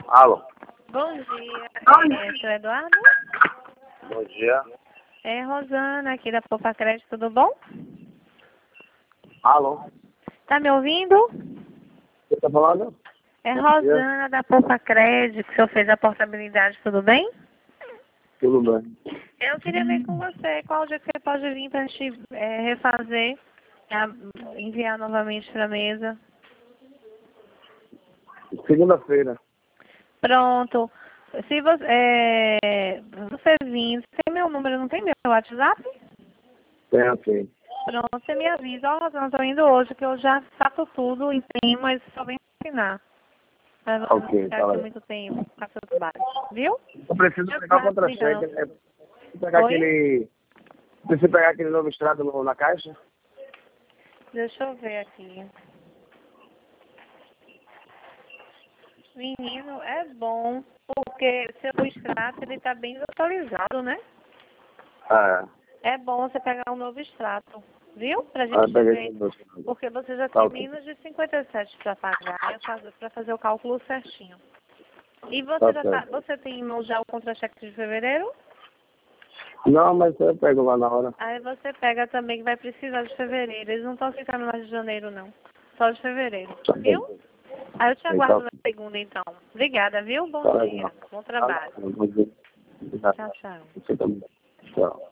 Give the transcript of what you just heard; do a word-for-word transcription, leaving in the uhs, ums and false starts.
Alô. Bom dia, é, seu Eduardo? Bom dia. É Rosana, aqui da Poupa Crédito, tudo bom? Alô. Tá me ouvindo? Você tá falando? É Bom Rosana da Poupa Crédito, que o senhor fez a portabilidade, tudo bem? Tudo bem. Eu queria ver com você qual dia que você pode vir para a gente é, refazer, a- enviar novamente para a mesa. Segunda-feira. Pronto. Se você, é, você vir, você tem meu número, não tem meu WhatsApp? Tem assim. Pronto, você me avisa. Ó, Rosana, estou indo hoje, que eu já faço tudo, imprimo, mas só vem assinar. Para você não Ok, ficar tá aqui bem. muito tempo com seu trabalho. Viu? Eu preciso Eu pegar o tô contra-cheque, ligando. né? Preciso pegar Oi? aquele... Preciso pegar aquele novo extrato no- na caixa? Deixa eu ver aqui. Menino, é bom, porque seu extrato ele está bem atualizado, né? Ah, É bom você pegar um novo extrato, viu? Pra é. Ah, gente peguei ver. esse dois. Porque você já Tá tem ok. menos de cinquenta e sete para pagar para fazer o cálculo certinho. E você Tá já tá, certo. você tem em mão já o contra-cheque de fevereiro? Não, mas eu pego lá na hora. Aí você pega também que vai precisar de fevereiro. Eles não estão aceitando mais de janeiro, não. Só de fevereiro. Tá Viu? bem. Aí eu te Então, aguardo na segunda, então. Obrigada, viu? Bom tá dia. legal. Bom Tá trabalho. legal. Bom dia. Obrigado. Tchau, tchau. Você também. Tchau.